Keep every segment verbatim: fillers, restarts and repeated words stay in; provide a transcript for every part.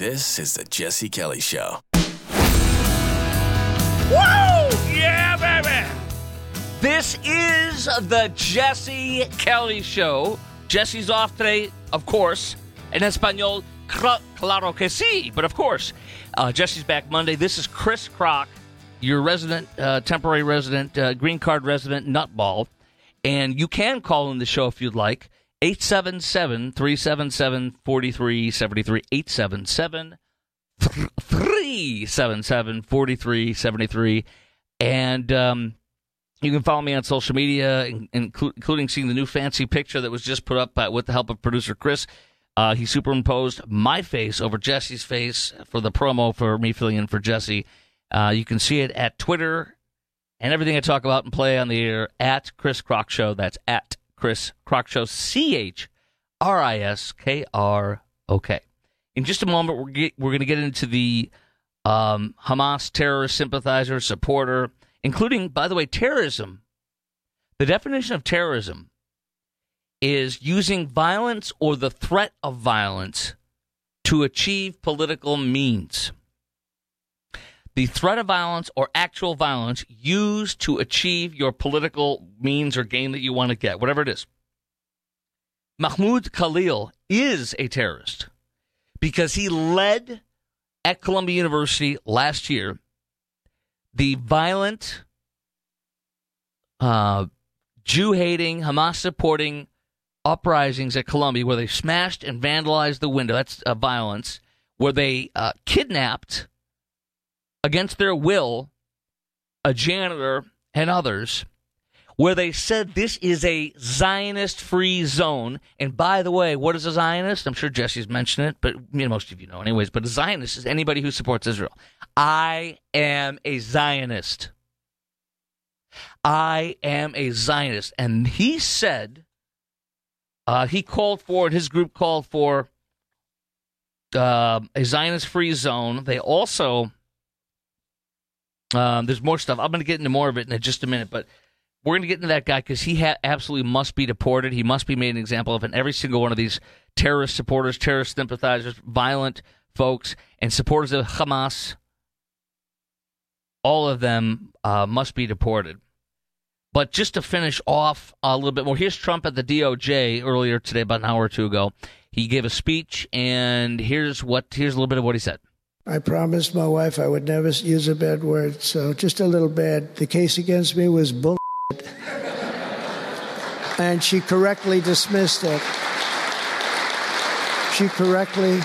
This is the Jesse Kelly Show. Woo! Yeah, baby! This is the Jesse Kelly Show. Jesse's off today, of course. En español, claro que sí. But of course, uh, Jesse's back Monday. This is Chris Crock, your resident, uh, temporary resident, uh, green card resident nutball. And you can call in the show if you'd like. eight seven seven, three seven seven, four three seven three. eight seven seven, three seven seven, four three seven three. And um, you can follow me on social media, including seeing the new fancy picture that was just put up by, with the help of producer Chris. Uh, he superimposed my face over Jesse's face for the promo for me filling in for Jesse. Uh, you can see it at Twitter and everything I talk about and play on the air at Chris Crock Show. That's at Chris Crock Show, C H R I S K R O K. In just a moment, we're, get, we're going to get into the um, Hamas terrorist sympathizer, supporter, including, by the way, terrorism. The definition of terrorism is using violence or the threat of violence to achieve political means. The threat of violence or actual violence used to achieve your political means or gain that you want to get, whatever it is. Mahmoud Khalil is a terrorist because he led at Columbia University last year the violent, uh, Jew-hating, Hamas-supporting uprisings at Columbia where they smashed and vandalized the window. That's uh, violence. Where they uh, kidnapped, against their will, a janitor and others, where they said this is a Zionist-free zone. And by the way, what is a Zionist? I'm sure Jesse's mentioned it, but you know, most of you know anyways. But a Zionist is anybody who supports Israel. I am a Zionist. I am a Zionist. And he said, uh, he called for, his group called for uh, a Zionist-free zone. They also... Um, there's more stuff. I'm going to get into more of it in just a minute, but we're going to get into that guy because he ha- absolutely must be deported. He must be made an example of, and every single one of these terrorist supporters, terrorist sympathizers, violent folks, and supporters of Hamas, all of them uh, must be deported. But just to finish off a little bit more, here's Trump at the D O J earlier today, about an hour or two ago. He gave a speech, and here's what here's a little bit of what he said. I promised my wife I would never use a bad word, so just a little bad. The case against me was bull, and she correctly dismissed it. She correctly,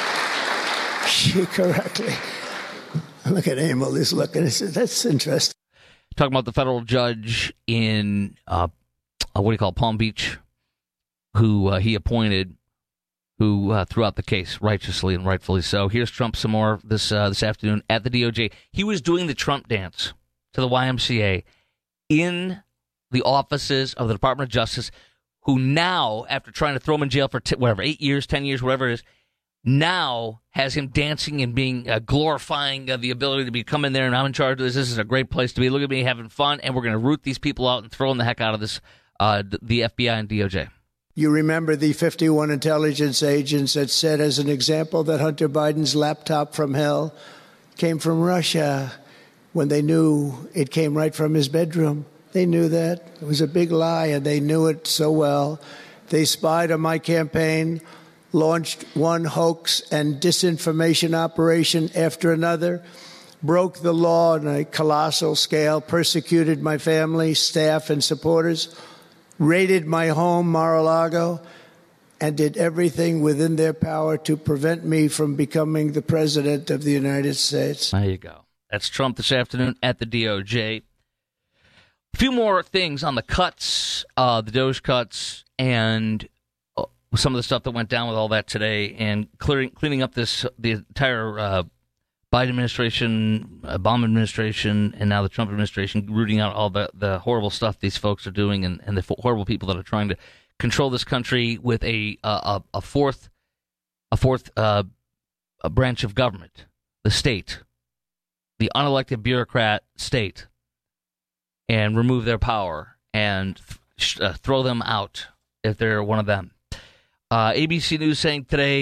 she correctly. Look at Emil, he's looking. He said, "That's interesting." Talking about the federal judge in uh, what do you call it, Palm Beach, who uh, he appointed. Who uh, threw out the case righteously and rightfully so. Here's Trump some more this uh, this afternoon at the D O J. He was doing the Trump dance to the Y M C A in the offices of the Department of Justice, who now, after trying to throw him in jail for t- whatever, eight years, ten years, whatever it is, now has him dancing and being uh, glorifying uh, the ability to be come in there and I'm in charge of this. This is a great place to be. Look at me having fun, and we're going to root these people out and throw them the heck out of this, uh, the F B I and D O J. You remember the fifty-one intelligence agents that said, as an example, that Hunter Biden's laptop from hell came from Russia when they knew it came right from his bedroom. They knew that. It was a big lie, and they knew it so well. They spied on my campaign, launched one hoax and disinformation operation after another, broke the law on a colossal scale, persecuted my family, staff, and supporters, raided my home, Mar-a-Lago, and did everything within their power to prevent me from becoming the president of the United States. There you go. That's Trump this afternoon at the D O J. A few more things on the cuts, uh, the Doge cuts, and uh, some of the stuff that went down with all that today, and clearing, cleaning up this the entire uh, Biden administration, Obama administration, and now the Trump administration, rooting out all the, the horrible stuff these folks are doing, and, and the horrible people that are trying to control this country with a a, a fourth a fourth uh, a branch of government, the state, the unelected bureaucrat state, and remove their power and th- uh, throw them out if they're one of them. Uh, A B C News saying today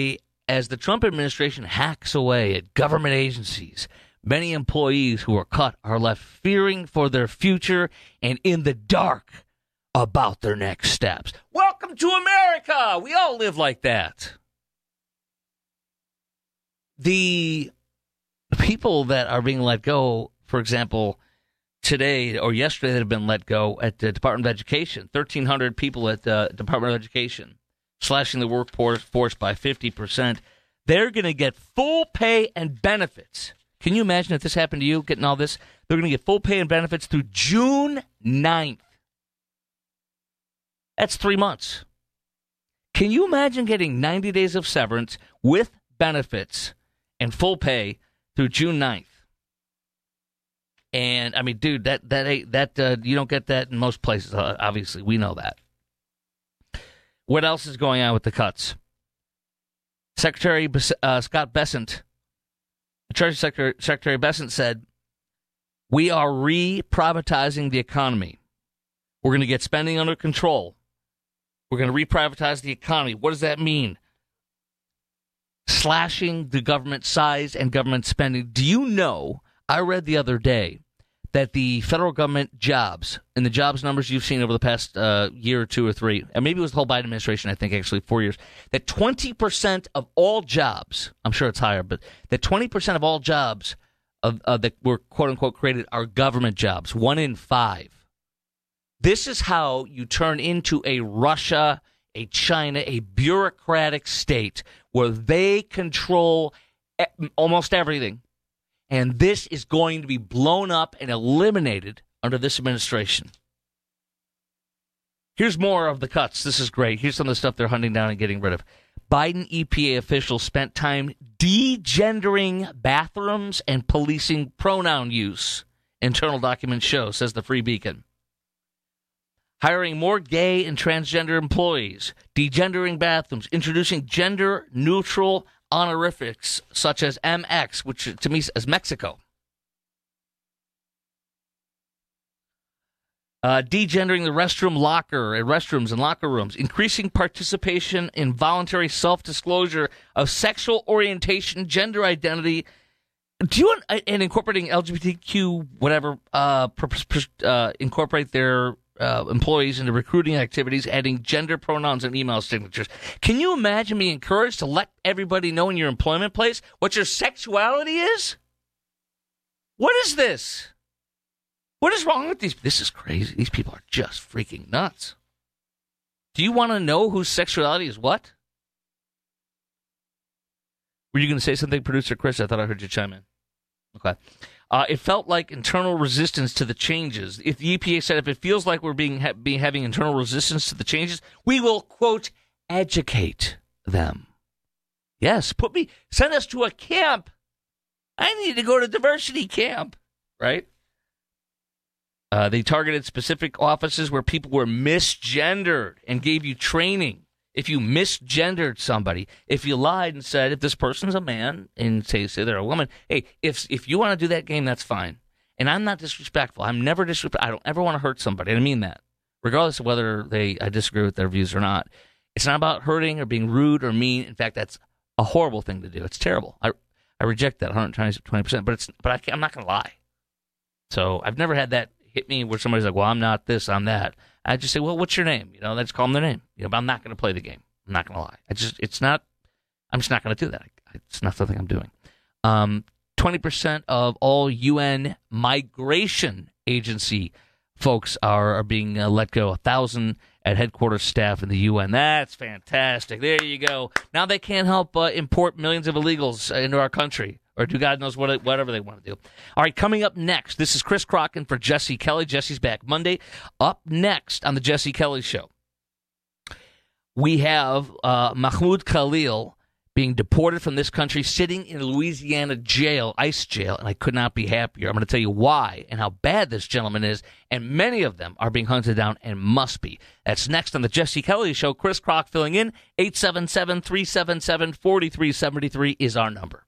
as the Trump administration hacks away at government agencies, many employees who are cut are left fearing for their future and in the dark about their next steps. Welcome to America! We all live like that. The people that are being let go, for example, today or yesterday that have been let go at the Department of Education, thirteen hundred people at the Department of Education, slashing the workforce by fifty percent. They're going to get full pay and benefits. Can you imagine if this happened to you, getting all this? They're going to get full pay and benefits through June ninth. That's three months. Can you imagine getting ninety days of severance with benefits and full pay through June ninth? And, I mean, dude, that that that uh, you don't get that in most places, uh, obviously. We know that. What else is going on with the cuts? Secretary uh, Scott Bessent, Treasury Secretary, Secretary Bessent said, we are re-privatizing the economy. We're going to get spending under control. We're going to re-privatize the economy. What does that mean? Slashing the government size and government spending. Do you know, I read the other day that the federal government jobs, and the jobs numbers you've seen over the past uh, year or two or three, and maybe it was the whole Biden administration, I think actually four years, that twenty percent of all jobs, I'm sure it's higher, but that twenty percent of all jobs of, uh, that were quote-unquote created are government jobs, one in five. This is how you turn into a Russia, a China, a bureaucratic state where they control almost everything. And this is going to be blown up and eliminated under this administration. Here's more of the cuts. This is great. Here's some of the stuff they're hunting down and getting rid of. Biden E P A officials spent time degendering bathrooms and policing pronoun use, internal documents show, says the Free Beacon. Hiring more gay and transgender employees, degendering bathrooms, introducing gender-neutral honorifics such as M X, which to me is Mexico. Uh, degendering the restroom locker and restrooms and locker rooms, increasing participation in voluntary self-disclosure of sexual orientation, gender identity. Do you want and incorporating L G B T Q whatever? Uh, uh, incorporate their uh, employees into recruiting activities, adding gender pronouns and email signatures. Can you imagine being encouraged to let everybody know in your employment place what your sexuality is? What is this? What is wrong with these? This is crazy. These people are just freaking nuts. Do you want to know whose sexuality is what? Were you going to say something, Producer Chris? I thought I heard you chime in. Okay. Uh, it felt like internal resistance to the changes. If the E P A said if it feels like we're being, ha- being having internal resistance to the changes, we will, quote, educate them. Yes, put me, send us to a camp. I need to go to diversity camp, right? Uh, they targeted specific offices where people were misgendered and gave you training. If you misgendered somebody, if you lied and said, if this person's a man and say, say they're a woman, hey, if if you want to do that game, that's fine. And I'm not disrespectful. I'm never disrespectful. I don't ever want to hurt somebody. I mean that. Regardless of whether they I disagree with their views or not. It's not about hurting or being rude or mean. In fact, that's a horrible thing to do. It's terrible. I I reject that one hundred twenty percent. But it's but I can't, I'm not going to lie. So I've never had that hit me where somebody's like, well, I'm not this, I'm that. I just say, well, what's your name? You know, I just call them their name. You know, but I'm not going to play the game. I'm not going to lie. I just, it's not, I'm just not going to do that. It's not something I'm doing. Um, twenty percent of all U N migration agency folks are, are being uh, let go. A thousand at headquarters staff in the U N. That's fantastic. There you go. Now they can't help uh, import millions of illegals into our country. Or do God knows what, whatever they want to do. All right, coming up next, this is Chris Crocken for Jesse Kelly. Jesse's back Monday. Up next on the Jesse Kelly Show, we have uh, Mahmoud Khalil being deported from this country, sitting in Louisiana jail, ICE jail, and I could not be happier. I'm going to tell you why and how bad this gentleman is, and many of them are being hunted down and must be. That's next on the Jesse Kelly Show. Chris Crock filling in. eight seven seven, three seven seven, four three seven three is our number.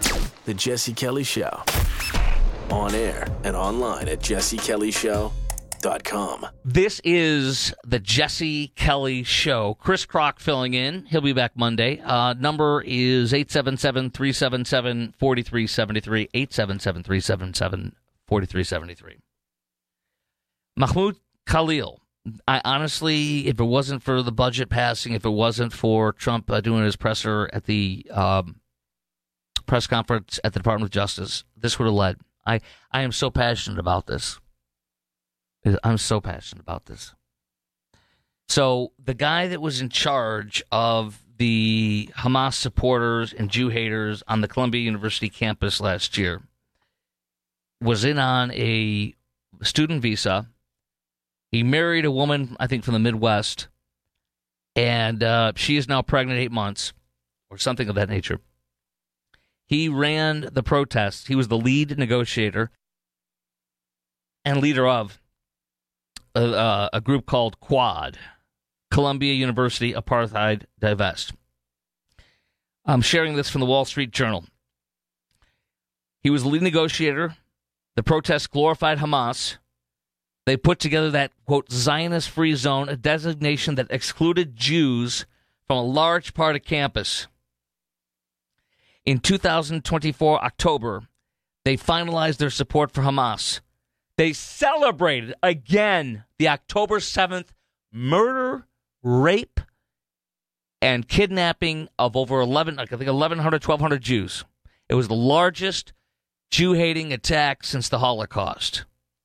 The Jesse Kelly Show. On air and online at jesse kelly show dot com. This is the Jesse Kelly Show. Chris Crock filling in. He'll be back Monday. Uh, number is eight seven seven, three seven seven, four three seven three, eight seven seven, three seven seven, four three seven three. Mahmoud Khalil. I honestly, if it wasn't for the budget passing, if it wasn't for Trump uh, doing his presser at the um, press conference at the Department of Justice, this would have led. I, I am so passionate about this. I'm so passionate about this. So the guy that was in charge of the Hamas supporters and Jew haters on the Columbia University campus last year was in on a student visa. He married a woman, I think, from the Midwest, and uh, she is now pregnant eight months, or something of that nature. He ran the protests. He was the lead negotiator and leader of a, uh, a group called Quad, Columbia University Apartheid Divest. I'm sharing this from the Wall Street Journal. He was the lead negotiator. The protests glorified Hamas. They put together that, quote, Zionist-free zone, a designation that excluded Jews from a large part of campus. In two thousand twenty-four, October, they finalized their support for Hamas. They celebrated, again, the October seventh murder, rape, and kidnapping of over eleven, I think eleven hundred, twelve hundred Jews. It was the largest Jew-hating attack since the Holocaust.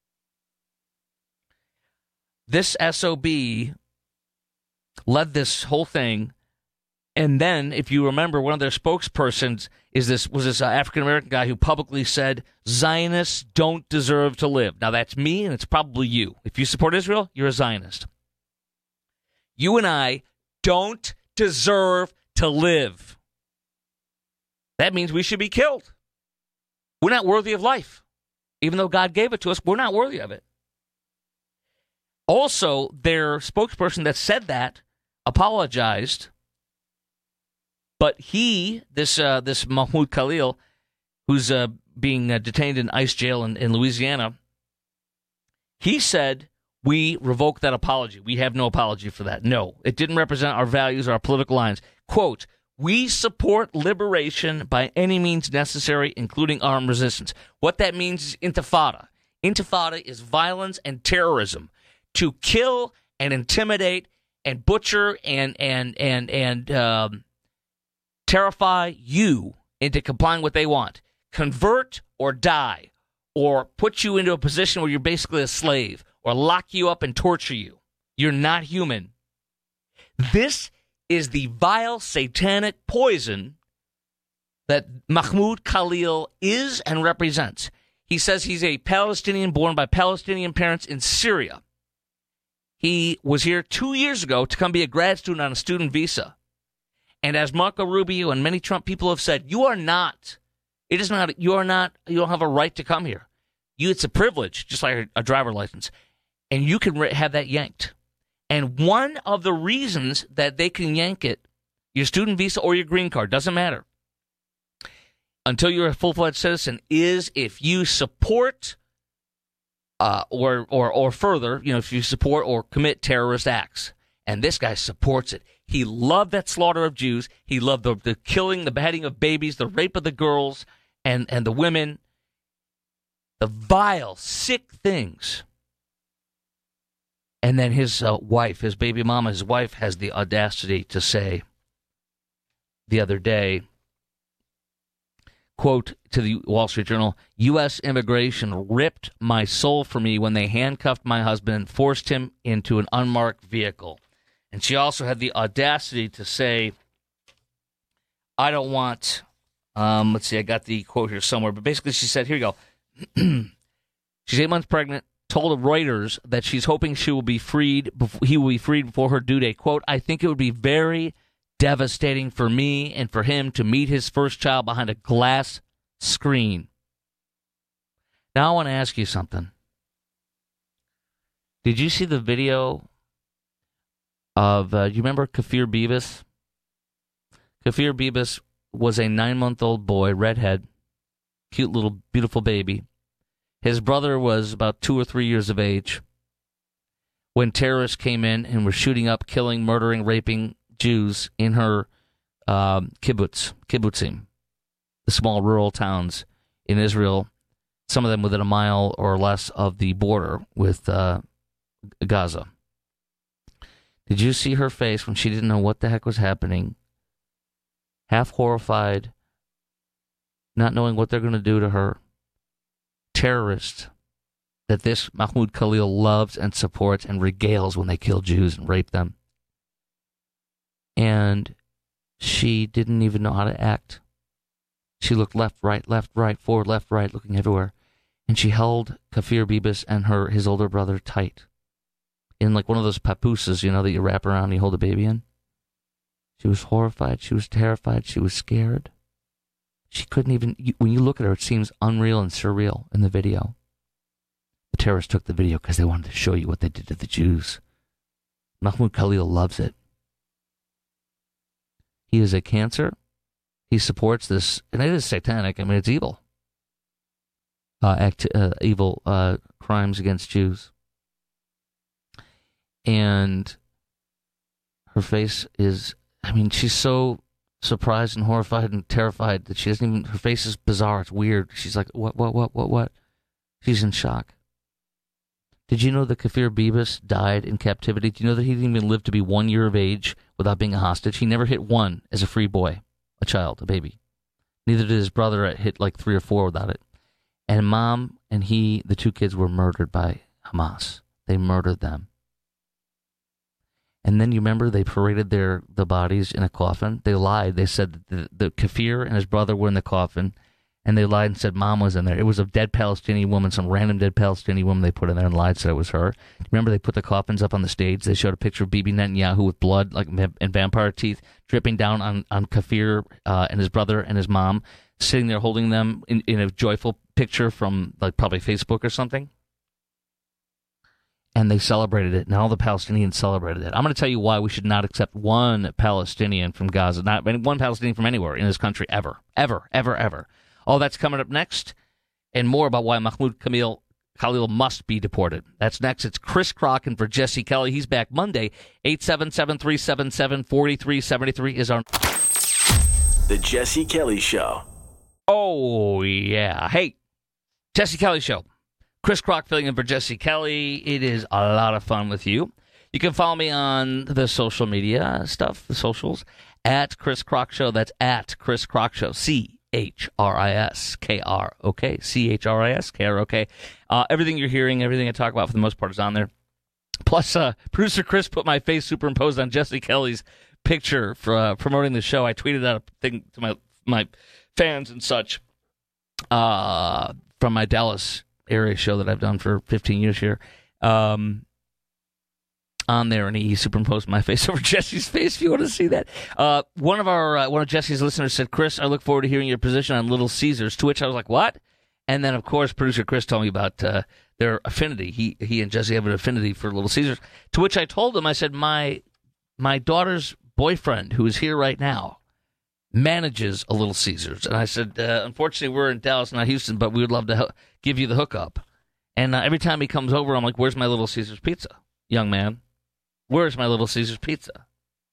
This S O B led this whole thing, and then, if you remember, one of their spokespersons is this was this uh, African-American guy who publicly said, Zionists don't deserve to live. Now, that's me, and it's probably you. If you support Israel, you're a Zionist. You and I don't deserve to live. That means we should be killed. We're not worthy of life. Even though God gave it to us, we're not worthy of it. Also, their spokesperson that said that apologized, but he, this uh, this Mahmoud Khalil, who's uh, being uh, detained in ICE jail in, in Louisiana, he said, we revoke that apology. We have no apology for that. No, it didn't represent our values or our political lines. Quote, we support liberation by any means necessary, including armed resistance. What that means is intifada. Intifada is violence and terrorism. To kill and intimidate and butcher and and and and um, terrify you into complying what they want. Convert or die, or put you into a position where you're basically a slave, or lock you up and torture you. You're not human. This is the vile satanic poison that Mahmoud Khalil is and represents. He says he's a Palestinian born by Palestinian parents in Syria. He was here two years ago to come be a grad student on a student visa. And as Marco Rubio and many Trump people have said, you are not, it is not, you are not, you don't have a right to come here. You, it's a privilege, just like a driver license. And you can have that yanked. And one of the reasons that they can yank it, your student visa or your green card, doesn't matter, until you're a full-fledged citizen, is if you support Uh, or, or, or further, you know, if you support or commit terrorist acts. And this guy supports it. He loved that slaughter of Jews. He loved the, the killing, the beheading of babies, the rape of the girls and, and the women. The vile, sick things. And then his uh, wife, his baby mama, his wife has the audacity to say the other day, quote, to the Wall Street Journal, U S immigration ripped my soul from me when they handcuffed my husband and forced him into an unmarked vehicle. And she also had the audacity to say, I don't want, um, let's see, I got the quote here somewhere, but basically she said, here you go. She's eight months pregnant, told Reuters that she's hoping she will be freed, he will be freed before her due date. Quote, I think it would be very devastating for me and for him to meet his first child behind a glass screen. Now I want to ask you something. Did you see the video of, uh, you remember Kafir Beavis? Kafir Beavis was a nine-month-old boy, redhead, cute little beautiful baby. His brother was about two or three years of age. when terrorists came in and were shooting up, killing, murdering, raping Jews in her um, kibbutz, kibbutzim, the small rural towns in Israel, some of them within a mile or less of the border with uh, Gaza. Did you see her face when she didn't know what the heck was happening? Half horrified, not knowing what they're going to do to her. Terrorist that this Mahmoud Khalil loves and supports and regales when they kill Jews and rape them. And she didn't even know how to act. She looked left, right, left, right, forward, left, right, looking everywhere. And she held Kafir Bibas and her his older brother tight. In like one of those papooses, you know, that you wrap around and you hold a baby in. She was horrified. She was terrified. She was scared. She couldn't even... When you look at her, it seems unreal and surreal in the video. The terrorists took the video because they wanted to show you what they did to the Jews. Mahmoud Khalil loves it. He is a cancer. He supports this, and it is satanic. I mean, it's evil. Uh, act, uh, evil uh, crimes against Jews. And her face is, I mean, she's so surprised and horrified and terrified that she doesn't even, her face is bizarre. It's weird. She's like, what, what, what, what, what? She's in shock. Did you know that Kafir Bibas died in captivity? Do you know that he didn't even live to be one year of age without being a hostage? He never hit one as a free boy, a child, a baby. Neither did his brother hit like three or four without it. And mom and he, the two kids, were murdered by Hamas. They murdered them. And then you remember they paraded their the bodies in a coffin. They lied. They said that the, the Kafir and his brother were in the coffin. And they lied and said mom was in there. It was a dead Palestinian woman, some random dead Palestinian woman they put in there and lied, said it was her. Remember they put the coffins up on the stage? They showed a picture of Bibi Netanyahu with blood like and vampire teeth dripping down on, on Kafir uh, and his brother and his mom, sitting there holding them in, in a joyful picture from like probably Facebook or something. And they celebrated it, and all the Palestinians celebrated it. I'm going to tell you why we should not accept one Palestinian from Gaza, not one Palestinian from anywhere in this country, ever, ever, ever, ever. All that's coming up next, and more about why Mahmoud Khalil, Khalil must be deported. That's next. It's Chris Crocken for Jesse Kelly. He's back Monday. eight seven seven, three seven seven, four three seven three is our... The Jesse Kelly Show. Oh, yeah. Hey, Jesse Kelly Show. Chris Crock filling in for Jesse Kelly. It is a lot of fun with you. You can follow me on the social media stuff, the socials, at Chris Crock Show. That's at Chris Crock Show. C H R I S K R O K. C H R I S K R O K. Uh, everything you're hearing, everything I talk about for the most part is on there. Plus, uh, producer Chris put my face superimposed on Jesse Kelly's picture for uh, promoting the show. I tweeted out a thing to my my fans and such uh, from my Dallas area show that I've done for fifteen years here. Um, on there, and he superimposed my face over Jesse's face. If you want to see that, uh, one of our uh, one of Jesse's listeners said, "Chris, I look forward to hearing your position on Little Caesars." To which I was like, "What?" And then, of course, producer Chris told me about uh, their affinity. He he and Jesse have an affinity for Little Caesars. To which I told him, I said, "My my daughter's boyfriend, who is here right now, manages a Little Caesars." And I said, uh, "Unfortunately, we're in Dallas, not Houston, but we would love to ho- give you the hookup." And uh, every time he comes over, I'm like, "Where's my Little Caesars pizza, young man? Where's my Little Caesars pizza?"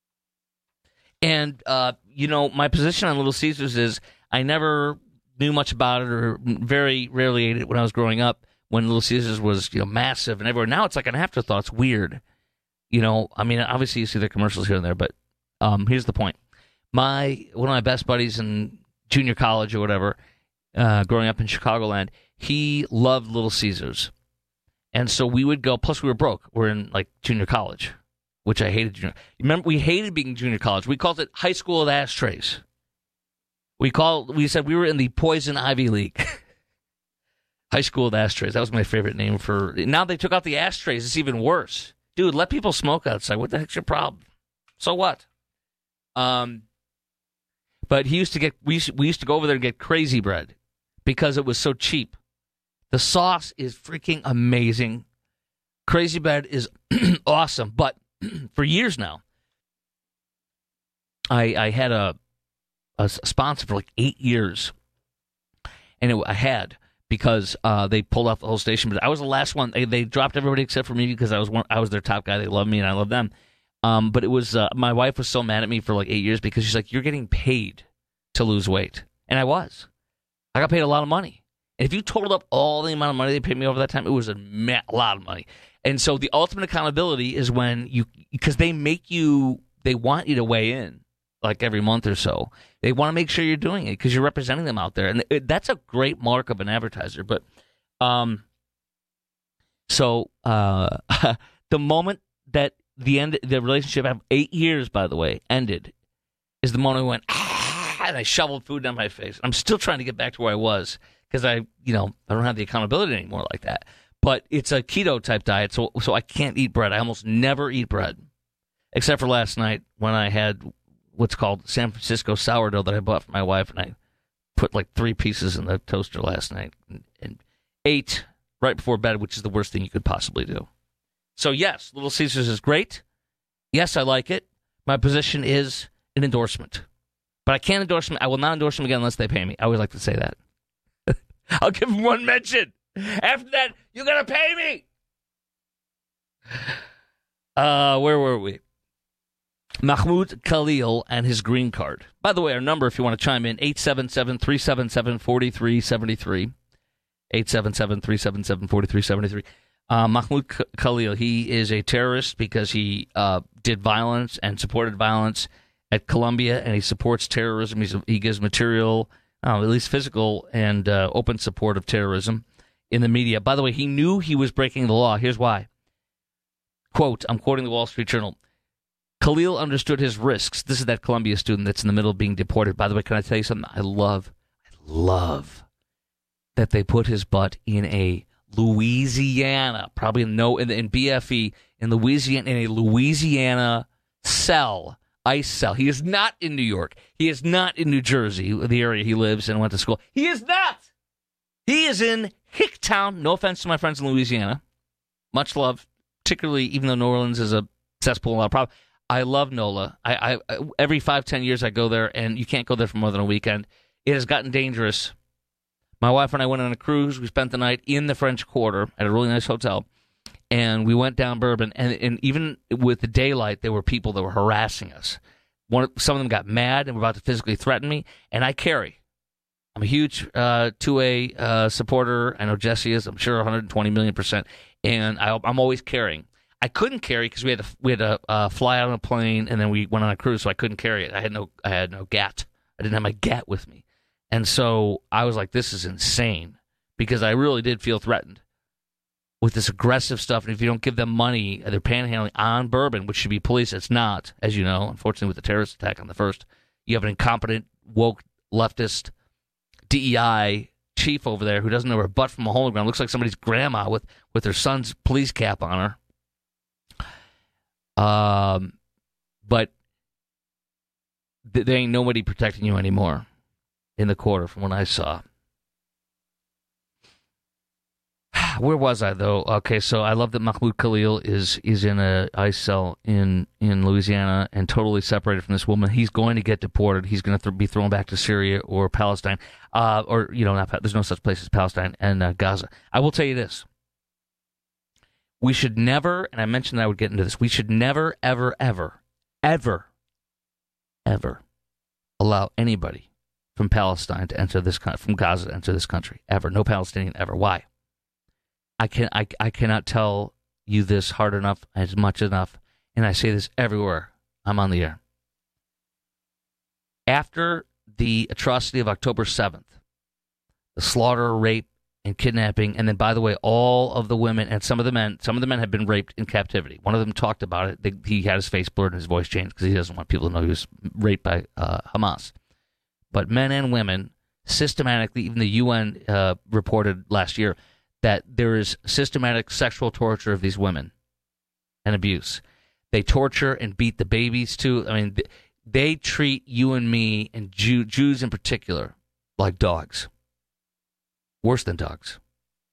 And, uh, you know, my position on Little Caesars is I never knew much about it or very rarely ate it when I was growing up, when Little Caesars was, you know, massive and everywhere. Now it's like an afterthought. It's weird. You know, I mean, obviously you see their commercials here and there, but um, here's the point. My one of my best buddies in junior college or whatever, uh, growing up in Chicagoland, he loved Little Caesars. And so we would go, plus we were broke. We're in, like, junior college, which I hated. Junior. Remember, we hated being junior college. We called it high school of ashtrays. We called, we said we were in the Poison Ivy League. High school of ashtrays. That was my favorite name for, now they took out the ashtrays. It's even worse. Dude, let people smoke outside. What the heck's your problem? So what? Um, but he used to get, we used, we used to go over there and get Crazy Bread because it was so cheap. The sauce is freaking amazing. Crazy Bread is awesome. But for years now, I I had a a sponsor for like eight years, and it, I had. because uh, they pulled off the whole station. But I was the last one. They, they dropped everybody except for me because I was one, I was their top guy. They love me and I love them. Um, but it was uh, my wife was so mad at me for like eight years because she's like, you're getting paid to lose weight. And I was. I got paid a lot of money. And if you totaled up all the amount of money they paid me over that time, it was a, ma- a lot of money. And so the ultimate accountability is when you, because they make you, they want you to weigh in like every month or so. They want to make sure you're doing it because you're representing them out there. And it, that's a great mark of an advertiser. But um, so uh, the moment that the end, the relationship of eight years, by the way, ended, is the moment I went, ah, and I shoveled food down my face. I'm still trying to get back to where I was because I, you know, I don't have the accountability anymore like that. But it's a keto type diet, so so I can't eat bread. I almost never eat bread, except for last night when I had what's called San Francisco sourdough that I bought for my wife, and I put like three pieces in the toaster last night and, and ate right before bed, which is the worst thing you could possibly do. So, yes, Little Caesars is great. Yes, I like it. My position is an endorsement. But I can't endorse them. I will not endorse them again unless they pay me. I always like to say that. I'll give them one mention. After that, you got to pay me. Uh, where were we? Mahmoud Khalil and his green card. By the way, our number, if you want to chime in, eight seven seven, three seven seven, four three seven three. eight seven seven, three seven seven, four three seven three. Uh, Mahmoud Khalil, he is a terrorist because he uh, did violence and supported violence at Columbia, and he supports terrorism. He's, he gives material, uh, at least physical, and uh, open support of terrorism in the media. By the way, he knew he was breaking the law. Here's why. Quote, I'm quoting the Wall Street Journal. Khalil understood his risks. This is that Columbia student that's in the middle of being deported. By the way, can I tell you something? I love, I love that they put his butt in a Louisiana, probably no in, in B F E in Louisiana, in a Louisiana cell, ice cell. He is not in New York. He is not in New Jersey, the area he lives and went to school. He is not. He is in Hicktown. No offense to my friends in Louisiana. Much love, particularly even though New Orleans is a cesspool and a lot of problems. I love NOLA. I, I every five, ten years I go there, and you can't go there for more than a weekend. It has gotten dangerous. My wife and I went on a cruise. We spent the night in the French Quarter at a really nice hotel, and we went down Bourbon. And, and even with the daylight, there were people that were harassing us. One, some of them got mad and were about to physically threaten me, and I carry. I'm a huge uh, two A uh, supporter. I know Jesse is. I'm sure one hundred twenty million percent, and I, I'm always carrying. I couldn't carry because we had to we had to uh, fly out on a plane, and then we went on a cruise, so I couldn't carry it. I had no I had no gat. I didn't have my gat with me. And so I was like, this is insane, because I really did feel threatened with this aggressive stuff. And if you don't give them money, they're panhandling on Bourbon, which should be police. It's not, as you know, unfortunately, with the terrorist attack on the first. You have an incompetent, woke, leftist D E I chief over there who doesn't know her butt from a hole in the ground. Looks like somebody's grandma with, with her son's police cap on her. Um, But th- there ain't nobody protecting you anymore in the quarter from what I saw. Where was I, though? Okay, so I love that Mahmoud Khalil is is in a ICE cell in, in Louisiana and totally separated from this woman. He's going to get deported. He's going to th- be thrown back to Syria or Palestine, uh, or, you know, not, there's no such place as Palestine and uh, Gaza. I will tell you this. We should never, and I mentioned that I would get into this, we should never, ever, ever, ever, ever allow anybody from Palestine to enter this country, from Gaza to enter this country, ever. No Palestinian ever. Why? I can I I cannot tell you this hard enough, as much enough, and I say this everywhere I'm on the air. After the atrocity of October seventh, the slaughter, rape, and kidnapping, and then, by the way, all of the women and some of the men, some of the men have been raped in captivity. One of them talked about it. They, he had his face blurred and his voice changed because he doesn't want people to know he was raped by uh, Hamas. But men and women, systematically, even the U N uh, reported last year that there is systematic sexual torture of these women and abuse. They torture and beat the babies, too. I mean, they treat you and me, and Jew, Jews in particular, like dogs. Worse than dogs.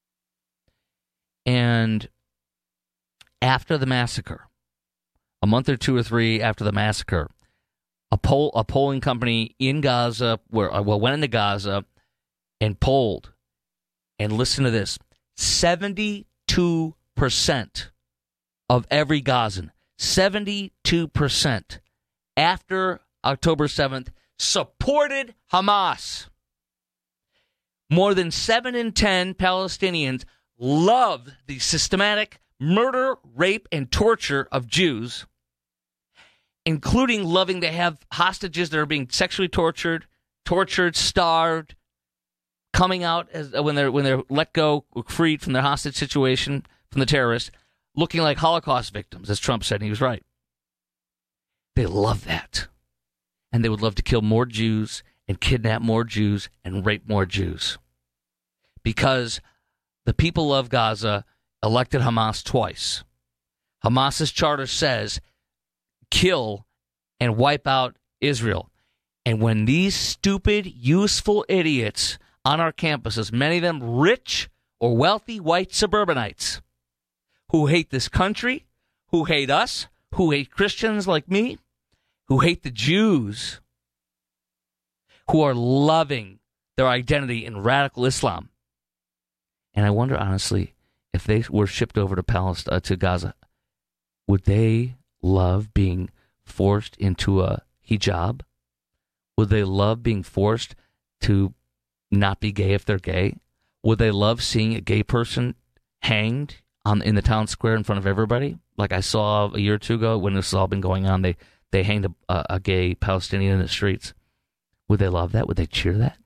And after the massacre, a month or two or three after the massacre, a poll, a polling company in Gaza, where well, went into Gaza and polled And listen to this, seventy-two percent of every Gazan, seventy-two percent after October seventh supported Hamas. More than seven in ten Palestinians love the systematic murder, rape, and torture of Jews, including loving to have hostages that are being sexually tortured, tortured, starved, coming out as, when they're when they're let go, freed from their hostage situation from the terrorists, looking like Holocaust victims, as Trump said, and he was right. They love that. And they would love to kill more Jews and kidnap more Jews and rape more Jews. Because the people of Gaza elected Hamas twice. Hamas's charter says, kill and wipe out Israel. And when these stupid, useful idiots on our campuses, many of them rich or wealthy white suburbanites, who hate this country, who hate us, who hate Christians like me, who hate the Jews, who are loving their identity in radical Islam. And I wonder, honestly, if they were shipped over to Palestine, uh, to Gaza, would they love being forced into a hijab? Would they love being forced to not be gay if they're gay? Would they love seeing a gay person hanged on in the town square in front of everybody? Like I saw a year or two ago when this has all been going on, they, they hanged a, a, a gay Palestinian in the streets. Would they love that? Would they cheer that?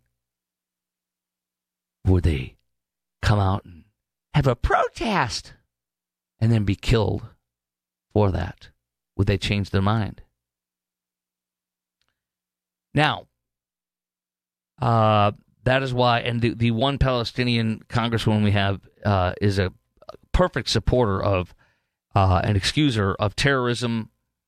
Would they come out and have a protest and then be killed for that? Would they change their mind? Now, uh, that is why, and the, the one Palestinian congresswoman we have uh, is a perfect supporter of uh, an excuser of terrorism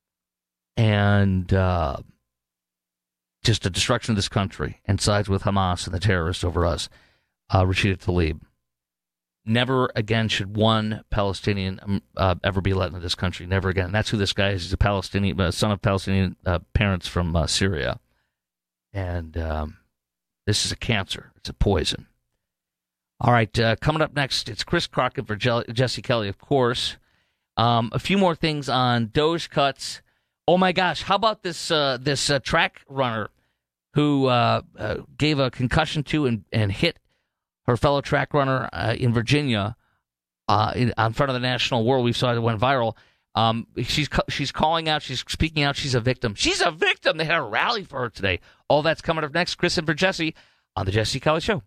and uh, just the destruction of this country, and sides with Hamas and the terrorists over us, uh, Rashida Tlaib. Never again should one Palestinian uh, ever be let into this country. Never again. And that's who this guy is. He's a Palestinian, uh, son of Palestinian uh, parents from uh, Syria. And um, this is a cancer. It's a poison. All right, uh, coming up next, it's Chris Crockett for Je- Jesse Kelly, of course. Um, a few more things on Doge cuts. Oh, my gosh. How about this uh, this uh, track runner who uh, uh, gave a concussion to and, and hit her fellow track runner uh, in Virginia uh, in, in front of the national world? We saw it went viral. Um, she's she's calling out. She's speaking out. She's a victim. She's a victim. They had a rally for her today. All that's coming up next. Chris and for Jesse on the Jesse Kelly Show.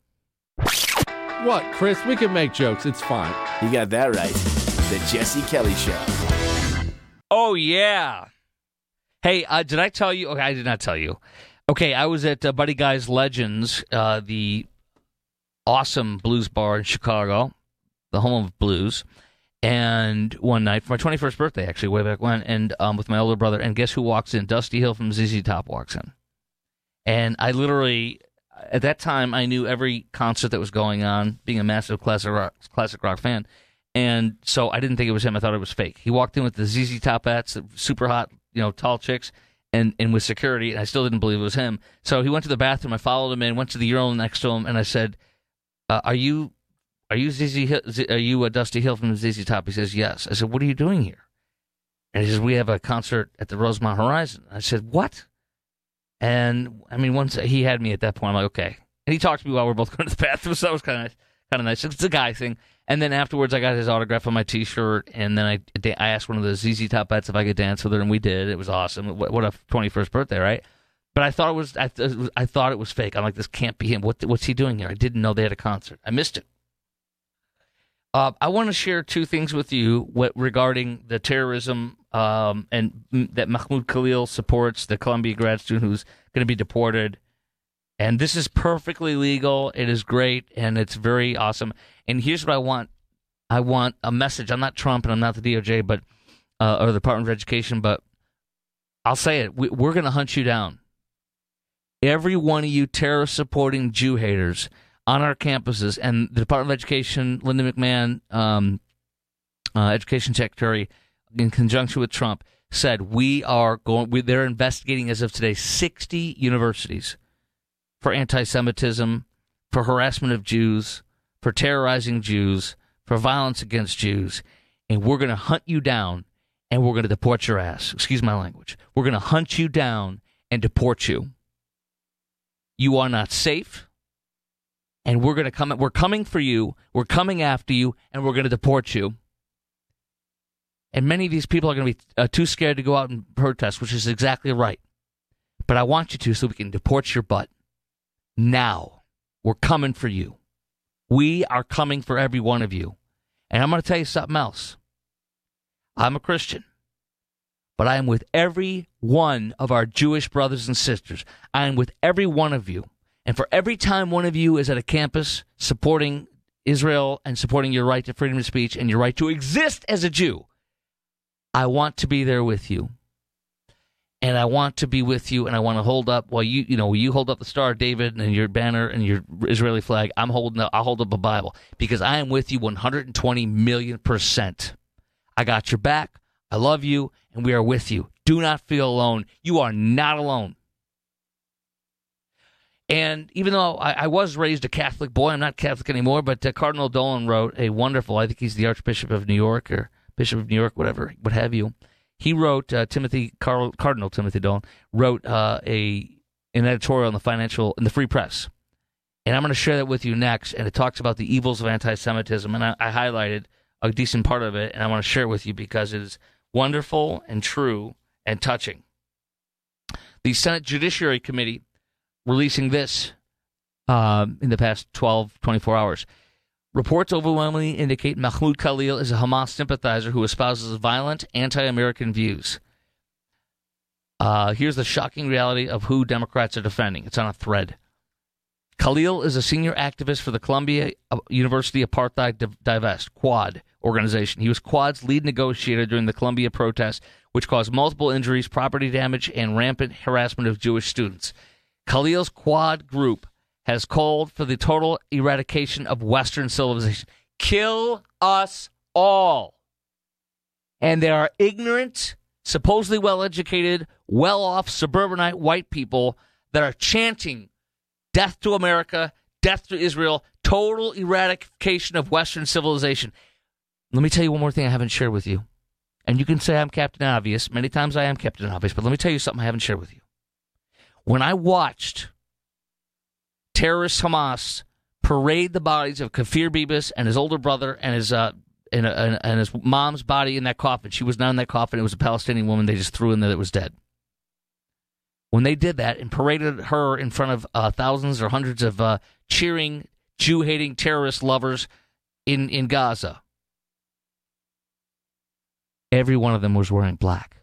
What, Chris? We can make jokes. It's fine. You got that right. The Jesse Kelly Show. Oh, yeah. Hey, uh, did I tell you? Okay, I did not tell you. Okay, I was at uh, Buddy Guy's Legends, uh, the awesome blues bar in Chicago, the home of blues, and one night for my twenty-first birthday, actually, way back when, and um, with my older brother, and guess who walks in? Dusty Hill from Z Z Top walks in. And I literally, at that time, I knew every concert that was going on, being a massive classic rock, classic rock fan, and so I didn't think it was him. I thought it was fake. He walked in with the Z Z Top hats, super hot, you know, tall chicks, and, and with security, and I still didn't believe it was him. So he went to the bathroom, I followed him in, went to the urinal next to him, and I said, Uh, are you, are you Z Z Hill, are you a Dusty Hill from Z Z Top? He says, yes. I said, what are you doing here? And he says, we have a concert at the Rosemont Horizon. I said, what? And I mean, once he had me at that point, I'm like, okay. And he talked to me while we we're both going to the bathroom, so that was kind of kind of nice. It's a guy thing. And then afterwards, I got his autograph on my T-shirt, and then I I asked one of the Z Z Top vets if I could dance with her, and we did. It was awesome. What, what a twenty-first birthday, right? But I thought it was I, I thought it was fake. I'm like, this can't be him. What what's he doing here? I didn't know they had a concert. I missed it. Uh, I want to share two things with you what, regarding the terrorism um, and m- that Mahmoud Khalil supports, the Columbia grad student who's going to be deported. And this is perfectly legal. It is great, and it's very awesome. And here's what I want. I want a message. I'm not Trump, and I'm not the D O J, but uh, or the Department of Education, but I'll say it. We, we're going to hunt you down. Every one of you terrorist-supporting Jew haters on our campuses, and the Department of Education, Linda McMahon, um, uh, Education Secretary, in conjunction with Trump, said we are going. We, they're investigating as of today sixty universities for anti-Semitism, for harassment of Jews, for terrorizing Jews, for violence against Jews, and we're going to hunt you down and we're going to deport your ass. Excuse my language. We're going to hunt you down and deport you. You are not safe, and we're going to come. We're coming for you. We're coming after you, and we're going to deport you. And many of these people are going to be uh, too scared to go out and protest, which is exactly right. But I want you to so we can deport your butt. Now, we're coming for you. We are coming for every one of you. And I'm going to tell you something else. I'm a Christian, but I am with every one of our Jewish brothers and sisters. I am with every one of you. And for every time one of you is at a campus supporting Israel and supporting your right to freedom of speech and your right to exist as a Jew, I want to be there with you. And I want to be with you, and I want to hold up, while you, you know, you hold up the Star of David and your banner and your Israeli flag, I'm holding up, I'll hold up a Bible, because I am with you one hundred twenty million percent. I got your back, I love you, and we are with you. Do not feel alone. You are not alone. And even though I, I was raised a Catholic boy, I'm not Catholic anymore, but uh, Cardinal Dolan wrote a wonderful, I think he's the Archbishop of New York, or Bishop of New York, whatever, what have you. He wrote, uh, Timothy Car- Cardinal Timothy Dolan wrote uh, a an editorial in the financial in the Free Press, and I'm going to share that with you next. And it talks about the evils of anti-Semitism, and I, I highlighted a decent part of it, and I want to share it with you because it is wonderful and true and touching. The Senate Judiciary Committee releasing this uh, in the past twelve, twenty-four hours. Reports overwhelmingly indicate Mahmoud Khalil is a Hamas sympathizer who espouses violent, anti-American views. Uh, here's the shocking reality of who Democrats are defending. It's on a thread. Khalil is a senior activist for the Columbia University Apartheid Divest, QUAD, organization. He was QUAD's lead negotiator during the Columbia protests, which caused multiple injuries, property damage, and rampant harassment of Jewish students. Khalil's QUAD group has called for the total eradication of Western civilization. Kill us all. And there are ignorant, supposedly well-educated, well-off suburbanite white people that are chanting death to America, death to Israel, total eradication of Western civilization. Let me tell you one more thing I haven't shared with you. And you can say I'm Captain Obvious. Many times I am Captain Obvious, but let me tell you something I haven't shared with you. When I watched terrorist Hamas parade the bodies of Kafir Bibas and his older brother and his uh and, uh, and his mom's body in that coffin. She was not in that coffin. It was a Palestinian woman they just threw in there that was dead. When they did that and paraded her in front of uh, thousands or hundreds of uh, cheering, Jew-hating terrorist lovers in, in Gaza, every one of them was wearing black.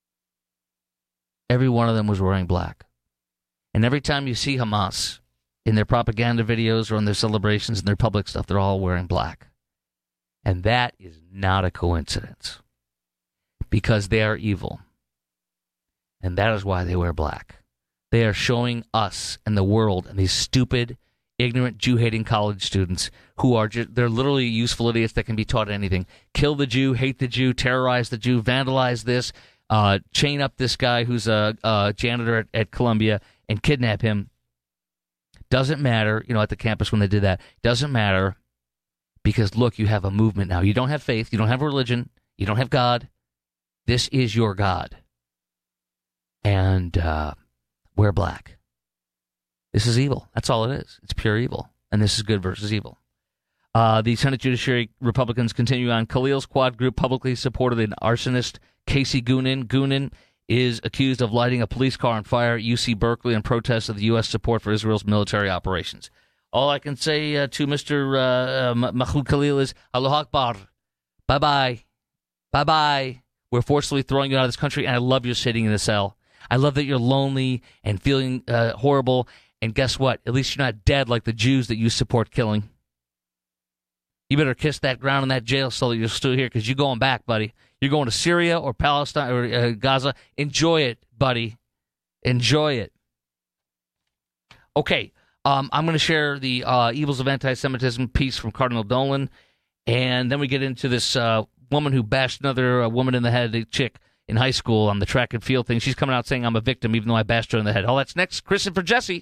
Every one of them was wearing black. And every time you see Hamas in their propaganda videos or in their celebrations and their public stuff, they're all wearing black. And that is not a coincidence, because they are evil. And that is why they wear black. They are showing us and the world and these stupid, ignorant, Jew-hating college students who are just, they're literally useful idiots that can be taught anything. Kill the Jew, hate the Jew, terrorize the Jew, vandalize this, uh, chain up this guy who's a, a janitor at, at Columbia and kidnap him. Doesn't matter, you know, at the campus when they did that. Doesn't matter, because, look, you have a movement now. You don't have faith. You don't have religion. You don't have God. This is your God. And uh, wear black. This is evil. That's all it is. It's pure evil. And this is good versus evil. Uh, the Senate Judiciary Republicans continue on. Khalil's QUAD group publicly supported an arsonist, Casey Goonan. Goonan is accused of lighting a police car on fire at U C Berkeley in protest of the U S support for Israel's military operations. All I can say uh, to Mister Uh, uh, Mahmoud Khalil is, Allahu Akbar. Bye-bye. Bye-bye. We're forcibly throwing you out of this country, and I love you sitting in the cell. I love that you're lonely and feeling uh, horrible, and guess what? At least you're not dead like the Jews that you support killing. You better kiss that ground in that jail cell that you're still here, because you're going back, buddy. You're going to Syria or Palestine or uh, Gaza. Enjoy it, buddy. Enjoy it. Okay, um, I'm going to share the uh, evils of anti-Semitism piece from Cardinal Dolan, and then we get into this uh, woman who bashed another uh, woman in the head, a chick in high school on the track and field thing. She's coming out saying I'm a victim, even though I bashed her in the head. All that's next. Chris and for Jesse.